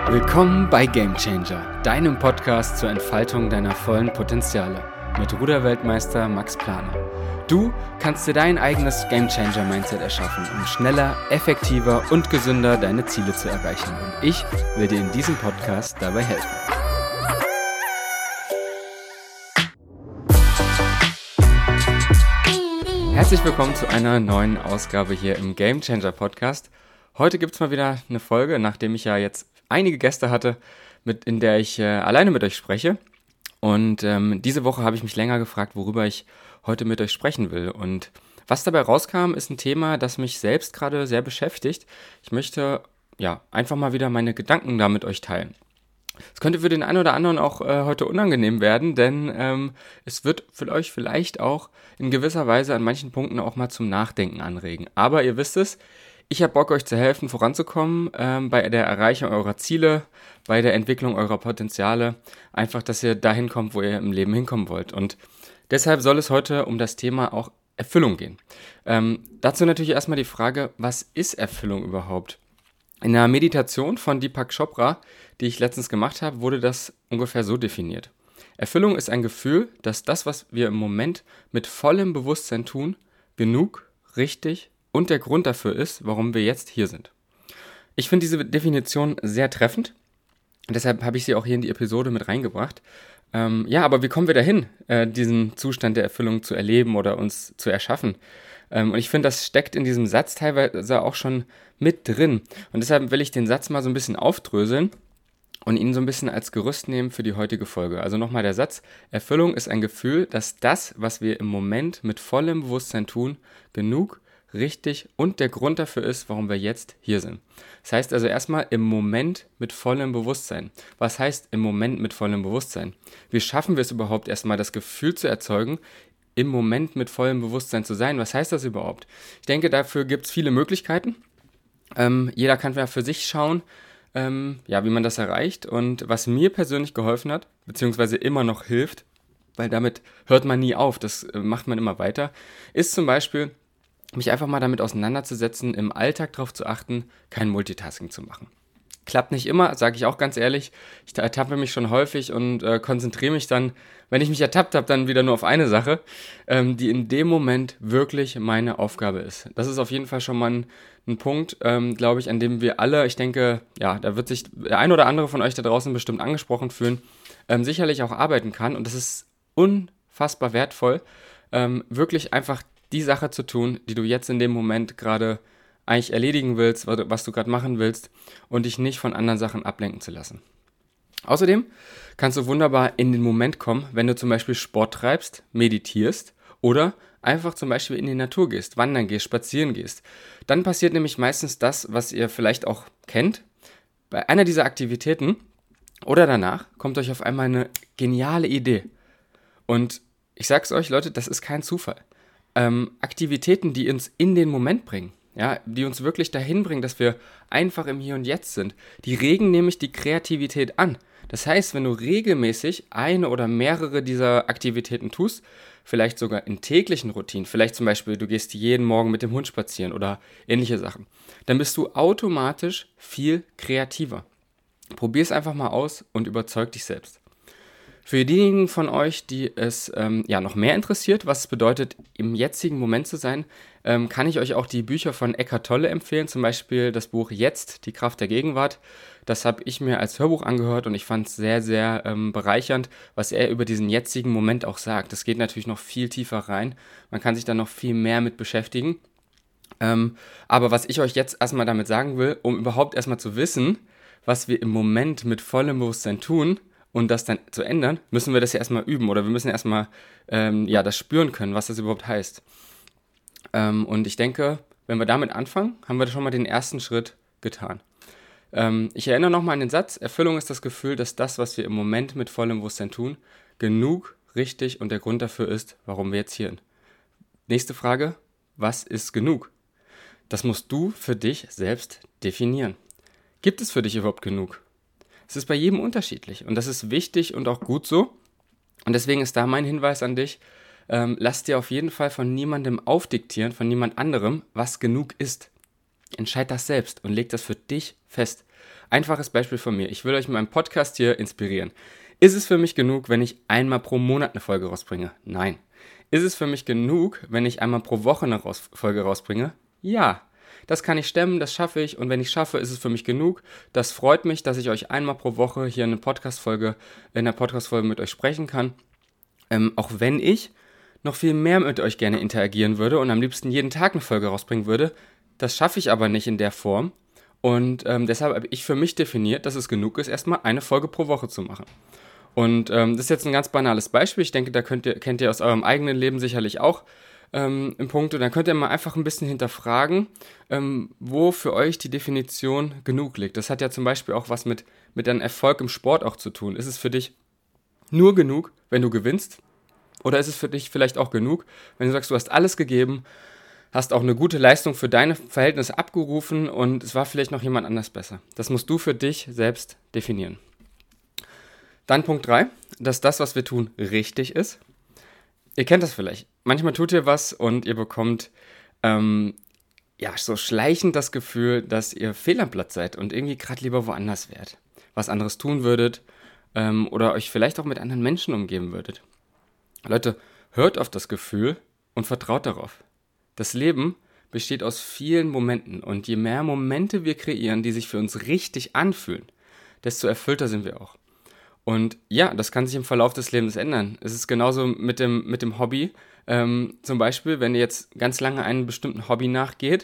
Willkommen bei Game Changer, deinem Podcast zur Entfaltung deiner vollen Potenziale mit Ruderweltmeister Max Planer. Du kannst dir dein eigenes Game Changer Mindset erschaffen, um schneller, effektiver und gesünder deine Ziele zu erreichen. Und ich will dir in diesem Podcast dabei helfen. Herzlich willkommen zu einer neuen Ausgabe hier im Game Changer Podcast. Heute gibt es mal wieder eine Folge, nachdem ich ja jetzt einige Gäste hatte, in der ich alleine mit euch spreche. Und diese Woche habe ich mich länger gefragt, worüber ich heute mit euch sprechen will. Und was dabei rauskam, ist ein Thema, das mich selbst gerade sehr beschäftigt. Ich möchte einfach mal wieder meine Gedanken da mit euch teilen. Es könnte für den einen oder anderen auch heute unangenehm werden, denn es wird für euch vielleicht auch in gewisser Weise an manchen Punkten auch mal zum Nachdenken anregen. Aber ihr wisst es, ich habe Bock, euch zu helfen, voranzukommen bei der Erreichung eurer Ziele, bei der Entwicklung eurer Potenziale. Einfach, dass ihr dahin kommt, wo ihr im Leben hinkommen wollt. Und deshalb soll es heute um das Thema auch Erfüllung gehen. Dazu natürlich erstmal die Frage, was ist Erfüllung überhaupt? In der Meditation von Deepak Chopra, die ich letztens gemacht habe, wurde das ungefähr so definiert. Erfüllung ist ein Gefühl, dass das, was wir im Moment mit vollem Bewusstsein tun, genug, richtig und der Grund dafür ist, warum wir jetzt hier sind. Ich finde diese Definition sehr treffend. Deshalb habe ich sie auch hier in die Episode mit reingebracht. Aber wie kommen wir dahin, diesen Zustand der Erfüllung zu erleben oder uns zu erschaffen? Und ich finde, das steckt in diesem Satz teilweise auch schon mit drin. Und deshalb will ich den Satz mal so ein bisschen aufdröseln und ihn so ein bisschen als Gerüst nehmen für die heutige Folge. Also nochmal der Satz: Erfüllung ist ein Gefühl, dass das, was wir im Moment mit vollem Bewusstsein tun, genug, richtig und der Grund dafür ist, warum wir jetzt hier sind. Das heißt also erstmal im Moment mit vollem Bewusstsein. Was heißt im Moment mit vollem Bewusstsein? Wie schaffen wir es überhaupt erstmal, das Gefühl zu erzeugen, im Moment mit vollem Bewusstsein zu sein? Was heißt das überhaupt? Ich denke, dafür gibt es viele Möglichkeiten. Jeder kann ja für sich schauen, wie man das erreicht. Und was mir persönlich geholfen hat, beziehungsweise immer noch hilft, weil damit hört man nie auf, das macht man immer weiter, ist zum Beispiel, mich einfach mal damit auseinanderzusetzen, im Alltag darauf zu achten, kein Multitasking zu machen. Klappt nicht immer, sage ich auch ganz ehrlich. Ich ertappe mich schon häufig und konzentriere mich dann, wenn ich mich ertappt habe, dann wieder nur auf eine Sache, die in dem Moment wirklich meine Aufgabe ist. Das ist auf jeden Fall schon mal ein Punkt, glaube ich, an dem wir alle, ich denke, da wird sich der ein oder andere von euch da draußen bestimmt angesprochen fühlen, sicherlich auch arbeiten kann. Und das ist unfassbar wertvoll, wirklich einfach die Sache zu tun, die du jetzt in dem Moment gerade eigentlich erledigen willst, was du gerade machen willst und dich nicht von anderen Sachen ablenken zu lassen. Außerdem kannst du wunderbar in den Moment kommen, wenn du zum Beispiel Sport treibst, meditierst oder einfach zum Beispiel in die Natur gehst, wandern gehst, spazieren gehst. Dann passiert nämlich meistens das, was ihr vielleicht auch kennt. Bei einer dieser Aktivitäten oder danach kommt euch auf einmal eine geniale Idee. Und ich sag's euch, Leute, das ist kein Zufall. Aktivitäten, die uns in den Moment bringen, die uns wirklich dahin bringen, dass wir einfach im Hier und Jetzt sind, die regen nämlich die Kreativität an. Das heißt, wenn du regelmäßig eine oder mehrere dieser Aktivitäten tust, vielleicht sogar in täglichen Routinen, vielleicht zum Beispiel, du gehst jeden Morgen mit dem Hund spazieren oder ähnliche Sachen, dann bist du automatisch viel kreativer. Probier es einfach mal aus und überzeug dich selbst. Für diejenigen von euch, die es noch mehr interessiert, was es bedeutet, im jetzigen Moment zu sein, kann ich euch auch die Bücher von Eckhart Tolle empfehlen, zum Beispiel das Buch Jetzt, die Kraft der Gegenwart. Das habe ich mir als Hörbuch angehört und ich fand es sehr, sehr bereichernd, was er über diesen jetzigen Moment auch sagt. Das geht natürlich noch viel tiefer rein, man kann sich da noch viel mehr mit beschäftigen. Aber was ich euch jetzt erstmal damit sagen will, um überhaupt erstmal zu wissen, was wir im Moment mit vollem Bewusstsein tun, und das dann zu ändern, müssen wir das ja erstmal üben oder wir müssen erstmal das spüren können, was das überhaupt heißt. Und ich denke, wenn wir damit anfangen, haben wir schon mal den ersten Schritt getan. Ich erinnere nochmal an den Satz: Erfüllung ist das Gefühl, dass das, was wir im Moment mit vollem Bewusstsein tun, genug, richtig und der Grund dafür ist, warum wir jetzt hier sind. Nächste Frage: Was ist genug? Das musst du für dich selbst definieren. Gibt es für dich überhaupt genug? Es ist bei jedem unterschiedlich und das ist wichtig und auch gut so. Und deswegen ist da mein Hinweis an dich: Lass dir auf jeden Fall von niemandem aufdiktieren, von niemand anderem, was genug ist. Entscheid das selbst und leg das für dich fest. Einfaches Beispiel von mir. Ich will euch mit meinem Podcast hier inspirieren. Ist es für mich genug, wenn ich einmal pro Monat eine Folge rausbringe? Nein. Ist es für mich genug, wenn ich einmal pro Woche eine Folge rausbringe? Ja. Das kann ich stemmen, das schaffe ich, und wenn ich schaffe, ist es für mich genug. Das freut mich, dass ich euch einmal pro Woche hier in der Podcast-Folge mit euch sprechen kann. Auch wenn ich noch viel mehr mit euch gerne interagieren würde und am liebsten jeden Tag eine Folge rausbringen würde. Das schaffe ich aber nicht in der Form. Und deshalb habe ich für mich definiert, dass es genug ist, erstmal eine Folge pro Woche zu machen. Und das ist jetzt ein ganz banales Beispiel. Ich denke, da kennt ihr aus eurem eigenen Leben sicherlich auch im Punkte. Dann könnt ihr mal einfach ein bisschen hinterfragen, wo für euch die Definition genug liegt. Das hat ja zum Beispiel auch was mit einem Erfolg im Sport auch zu tun. Ist es für dich nur genug, wenn du gewinnst? Oder ist es für dich vielleicht auch genug, wenn du sagst, du hast alles gegeben, hast auch eine gute Leistung für deine Verhältnisse abgerufen und es war vielleicht noch jemand anders besser? Das musst du für dich selbst definieren. Dann Punkt 3, dass das, was wir tun, richtig ist. Ihr kennt das vielleicht. Manchmal tut ihr was und ihr bekommt so schleichend das Gefühl, dass ihr fehl am Platz seid und irgendwie gerade lieber woanders wärt. Was anderes tun würdet oder euch vielleicht auch mit anderen Menschen umgeben würdet. Leute, hört auf das Gefühl und vertraut darauf. Das Leben besteht aus vielen Momenten und je mehr Momente wir kreieren, die sich für uns richtig anfühlen, desto erfüllter sind wir auch. Und ja, das kann sich im Verlauf des Lebens ändern. Es ist genauso mit dem Hobby. Zum Beispiel, wenn ihr jetzt ganz lange einem bestimmten Hobby nachgeht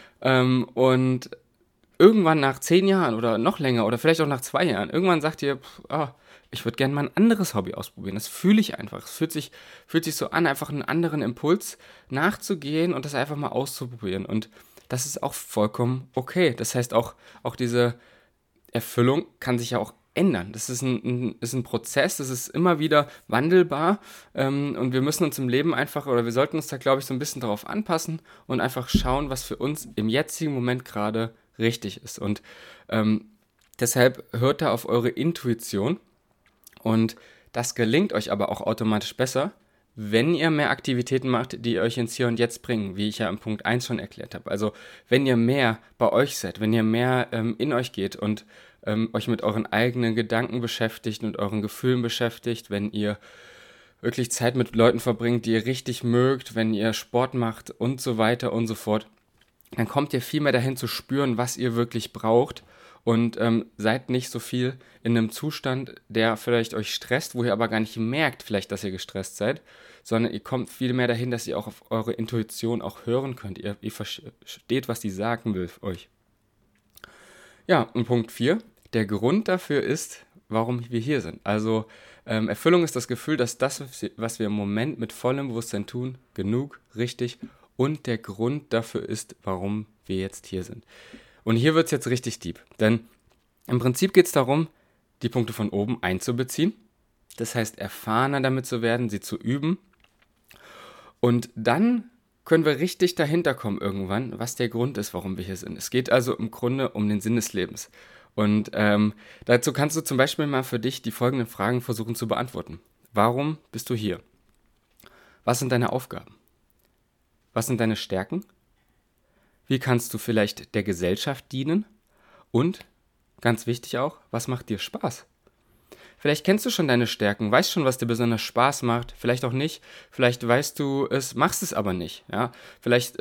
und irgendwann nach 10 Jahren oder noch länger oder vielleicht auch nach 2 Jahren, irgendwann sagt ihr, ich würde gerne mal ein anderes Hobby ausprobieren. Das fühle ich einfach. Es fühlt sich so an, einfach einen anderen Impuls nachzugehen und das einfach mal auszuprobieren. Und das ist auch vollkommen okay. Das heißt, auch diese Erfüllung kann sich ja auch ändern. Das ist ein Prozess, das ist immer wieder wandelbar und wir müssen uns im Leben wir sollten uns da, glaube ich, so ein bisschen darauf anpassen und einfach schauen, was für uns im jetzigen Moment gerade richtig ist. Und deshalb hört da auf eure Intuition. Und das gelingt euch aber auch automatisch besser, wenn ihr mehr Aktivitäten macht, die euch ins Hier und Jetzt bringen, wie ich ja im Punkt 1 schon erklärt habe. Also wenn ihr mehr bei euch seid, wenn ihr mehr in euch geht und euch mit euren eigenen Gedanken beschäftigt und euren Gefühlen beschäftigt, wenn ihr wirklich Zeit mit Leuten verbringt, die ihr richtig mögt, wenn ihr Sport macht und so weiter und so fort, dann kommt ihr viel mehr dahin zu spüren, was ihr wirklich braucht. Und seid nicht so viel in einem Zustand, der vielleicht euch stresst, wo ihr aber gar nicht merkt, vielleicht, dass ihr gestresst seid, sondern ihr kommt viel mehr dahin, dass ihr auch auf eure Intuition auch hören könnt. Ihr versteht, was die sagen will euch. Ja, und Punkt 4, der Grund dafür ist, warum wir hier sind. Also Erfüllung ist das Gefühl, dass das, was wir im Moment mit vollem Bewusstsein tun, genug, richtig und der Grund dafür ist, warum wir jetzt hier sind. Und hier wird es jetzt richtig deep, denn im Prinzip geht es darum, die Punkte von oben einzubeziehen. Das heißt, erfahrener damit zu werden, sie zu üben. Und dann können wir richtig dahinter kommen irgendwann, was der Grund ist, warum wir hier sind. Es geht also im Grunde um den Sinn des Lebens. Und dazu kannst du zum Beispiel mal für dich die folgenden Fragen versuchen zu beantworten. Warum bist du hier? Was sind deine Aufgaben? Was sind deine Stärken? Wie kannst du vielleicht der Gesellschaft dienen? Und, ganz wichtig auch, was macht dir Spaß? Vielleicht kennst du schon deine Stärken, weißt schon, was dir besonders Spaß macht, vielleicht auch nicht. Vielleicht weißt du es, machst es aber nicht. Ja? Vielleicht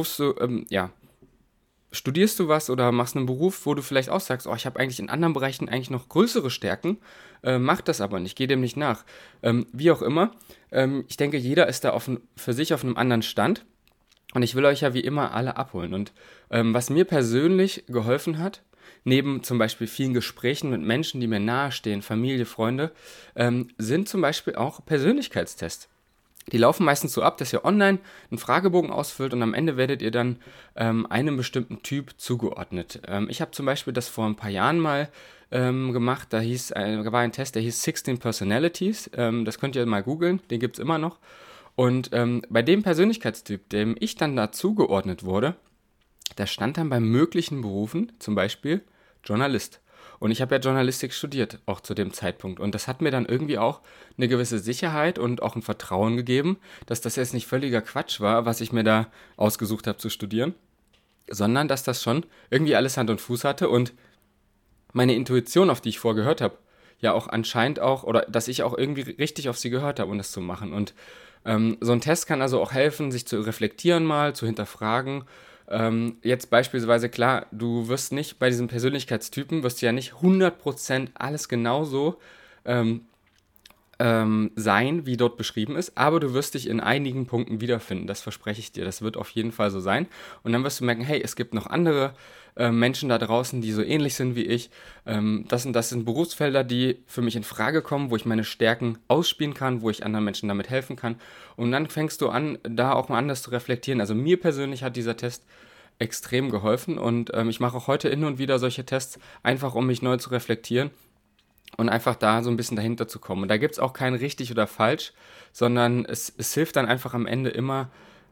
studierst du was oder machst einen Beruf, wo du vielleicht auch sagst, ich habe eigentlich in anderen Bereichen eigentlich noch größere Stärken, mach das aber nicht, geh dem nicht nach. Wie auch immer, ich denke, jeder ist da für sich auf einem anderen Stand. Und ich will euch ja wie immer alle abholen. Und was mir persönlich geholfen hat, neben zum Beispiel vielen Gesprächen mit Menschen, die mir nahestehen, Familie, Freunde, sind zum Beispiel auch Persönlichkeitstests. Die laufen meistens so ab, dass ihr online einen Fragebogen ausfüllt und am Ende werdet ihr dann einem bestimmten Typ zugeordnet. Ich habe zum Beispiel das vor ein paar Jahren mal gemacht, da war ein Test, der hieß 16 Personalities, das könnt ihr mal googeln, den gibt es immer noch. Und bei dem Persönlichkeitstyp, dem ich dann da zugeordnet wurde, da stand dann bei möglichen Berufen zum Beispiel Journalist. Und ich habe ja Journalistik studiert, auch zu dem Zeitpunkt. Und das hat mir dann irgendwie auch eine gewisse Sicherheit und auch ein Vertrauen gegeben, dass das jetzt nicht völliger Quatsch war, was ich mir da ausgesucht habe zu studieren. sondern dass das schon irgendwie alles Hand und Fuß hatte und meine Intuition, auf die ich vorgehört habe, ja auch anscheinend auch, oder dass ich auch irgendwie richtig auf sie gehört habe, um das zu machen. Und so ein Test kann also auch helfen, sich zu reflektieren mal, zu hinterfragen. Jetzt beispielsweise, klar, du wirst nicht bei diesen Persönlichkeitstypen, wirst du ja nicht 100% alles genauso sein, wie dort beschrieben ist, aber du wirst dich in einigen Punkten wiederfinden, das verspreche ich dir, das wird auf jeden Fall so sein und dann wirst du merken, hey, es gibt noch andere Menschen da draußen, die so ähnlich sind wie ich, das sind Berufsfelder, die für mich in Frage kommen, wo ich meine Stärken ausspielen kann, wo ich anderen Menschen damit helfen kann und dann fängst du an, da auch mal anders zu reflektieren, also mir persönlich hat dieser Test extrem geholfen und ich mache auch heute hin und wieder solche Tests, einfach um mich neu zu reflektieren und einfach da so ein bisschen dahinter zu kommen. Und da gibt es auch kein richtig oder falsch, sondern es hilft dann einfach am Ende immer,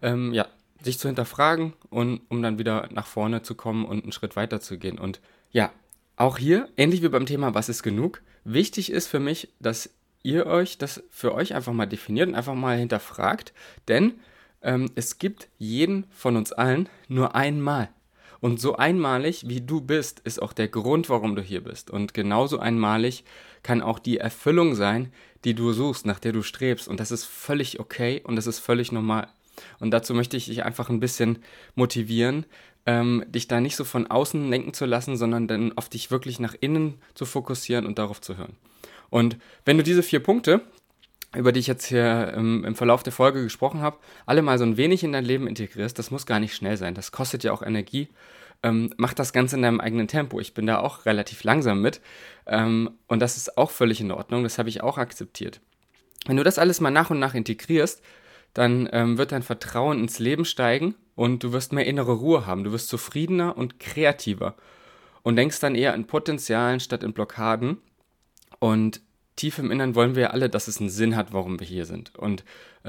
sich zu hinterfragen und um dann wieder nach vorne zu kommen und einen Schritt weiter zu gehen. Und ja, auch hier, ähnlich wie beim Thema Was ist genug, wichtig ist für mich, dass ihr euch das für euch einfach mal definiert und einfach mal hinterfragt, denn es gibt jeden von uns allen nur einmal. Und so einmalig, wie du bist, ist auch der Grund, warum du hier bist. Und genauso einmalig kann auch die Erfüllung sein, die du suchst, nach der du strebst. Und das ist völlig okay und das ist völlig normal. Und dazu möchte ich dich einfach ein bisschen motivieren, dich da nicht so von außen lenken zu lassen, sondern dann auf dich wirklich nach innen zu fokussieren und darauf zu hören. Und wenn du diese 4 Punkte, über die ich jetzt hier im Verlauf der Folge gesprochen habe, alle mal so ein wenig in dein Leben integrierst, das muss gar nicht schnell sein, das kostet ja auch Energie, mach das Ganze in deinem eigenen Tempo, ich bin da auch relativ langsam mit und das ist auch völlig in Ordnung, das habe ich auch akzeptiert. Wenn du das alles mal nach und nach integrierst, dann wird dein Vertrauen ins Leben steigen und du wirst mehr innere Ruhe haben, du wirst zufriedener und kreativer und denkst dann eher in Potenzialen statt in Blockaden und tief im Innern wollen wir ja alle, dass es einen Sinn hat, warum wir hier sind. Und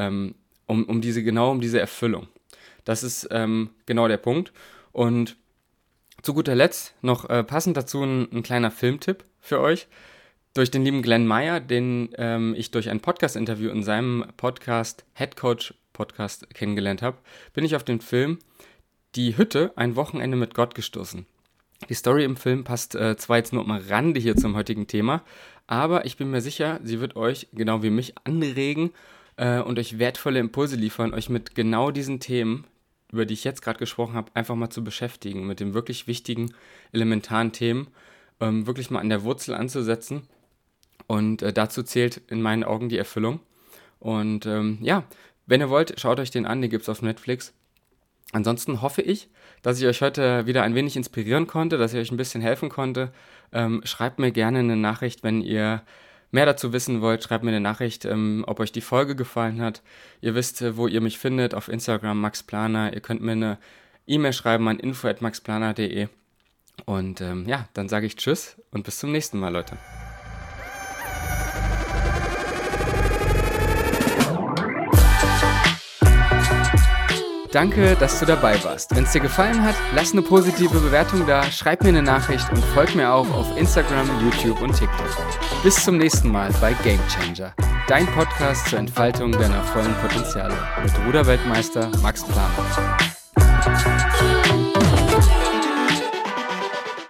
um diese Erfüllung. Das ist genau der Punkt. Und zu guter Letzt noch passend dazu ein kleiner Filmtipp für euch. Durch den lieben Glenn Meyer, den ich durch ein Podcast-Interview in seinem Podcast, Head Coach Podcast, kennengelernt habe, bin ich auf den Film Die Hütte, ein Wochenende mit Gott gestoßen. Die Story im Film passt zwar jetzt nur am Rande hier zum heutigen Thema, aber ich bin mir sicher, sie wird euch, genau wie mich, anregen und euch wertvolle Impulse liefern, euch mit genau diesen Themen, über die ich jetzt gerade gesprochen habe, einfach mal zu beschäftigen, mit den wirklich wichtigen, elementaren Themen, wirklich mal an der Wurzel anzusetzen. Und dazu zählt in meinen Augen die Erfüllung. Und wenn ihr wollt, schaut euch den an, den gibt es auf Netflix. Ansonsten hoffe ich, dass ich euch heute wieder ein wenig inspirieren konnte, dass ich euch ein bisschen helfen konnte. Schreibt mir gerne eine Nachricht, wenn ihr mehr dazu wissen wollt. Schreibt mir eine Nachricht, ob euch die Folge gefallen hat. Ihr wisst, wo ihr mich findet, auf Instagram Max Planer. Ihr könnt mir eine E-Mail schreiben an info@maxplaner.de. Und dann sage ich Tschüss und bis zum nächsten Mal, Leute. Danke, dass du dabei warst. Wenn es dir gefallen hat, lass eine positive Bewertung da, schreib mir eine Nachricht und folg mir auch auf Instagram, YouTube und TikTok. Bis zum nächsten Mal bei Game Changer, dein Podcast zur Entfaltung deiner vollen Potenziale mit Ruderweltmeister Max Planer.